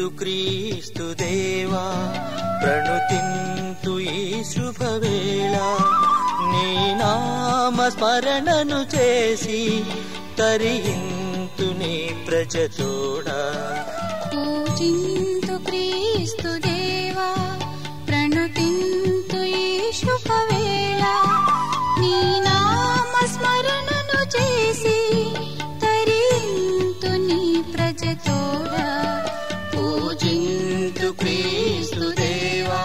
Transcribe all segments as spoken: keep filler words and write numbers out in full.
పూజింతు క్రీస్తు దేవా ప్రణుతింతు ఈ శుభవేళ నీ నామ స్మరణను చేసి తరింతు నీ ప్రజతోడా పూజింతు క్రీస్తు దేవా ప్రణుతింతు ఈ శుభవేళ నీ నామ స్మరణను చేసి తరింతు నీ ప్రజతోడా పూజింతు క్రీస్తు దేవా.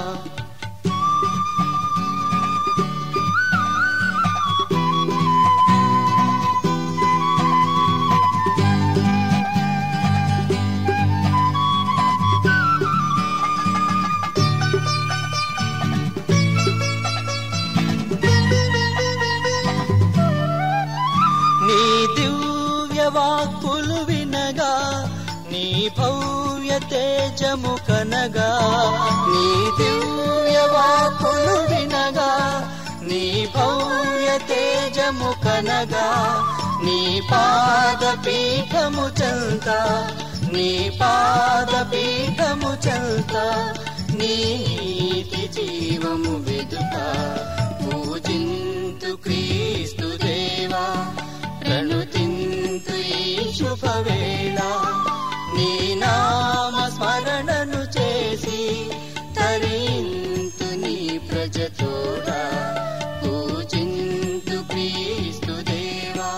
నీ దివ్య వాక్కులు వినగా నీ భవ్య తేజము కనగా నీ దివ్య వాక్కులు వినగా నీ భవ్య తేజము కనగా నీ పాద పీఠము చెంత నీ పాద పీఠము చెంత నీ నీతి జీవము వెదుక పూజింతు క్రీస్తు దేవా ప్రణుతింతు ఈ శుభవేళ నీ నామ స్మరణను చేసి తరింతు నీ ప్రజతోడా పూజింతు క్రీస్తు దేవా.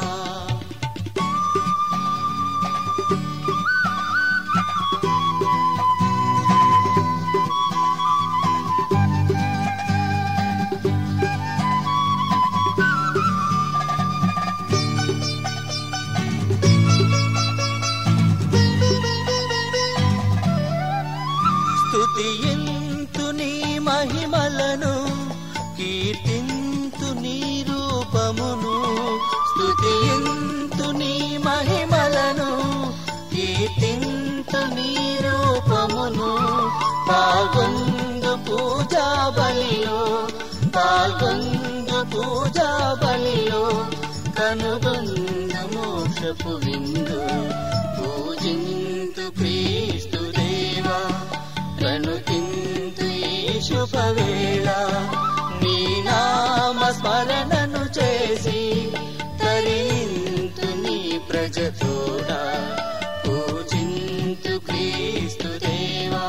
స్తుతింతు నీ మహిమలను కీర్తింతు నీ రూపమును స్తుతింతు నీ మహిమలను కీర్తింతు నీ రూపమును పాల్గొందు పూజా బలిలో పాల్గొందు పూజా బలిలో కనుగొందు మోక్షపు విందు పూజింతు క్రీస్తు దేవా ప్రణుతింతు ఈ శుభవేళ నీ నామ స్మరణను చేసి తరింతు నీ ప్రజతోడా పూజింతు క్రీస్తు దేవా.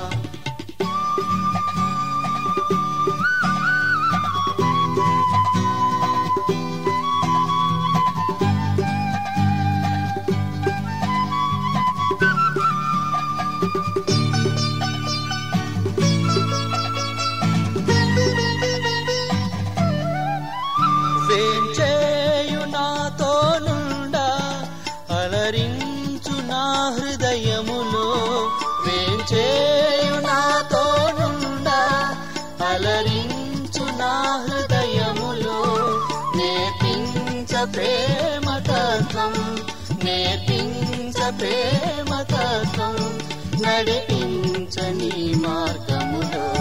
వేంచేయు నాతో నుండా అలరించు నా హృదయములో వేంచేయు నాతో నుండా అలరించు నా హృదయములో నేర్పించ ప్రేమ తత్వం నేర్పించ ప్రేమ తత్వం నడిపించ నీ మార్గములో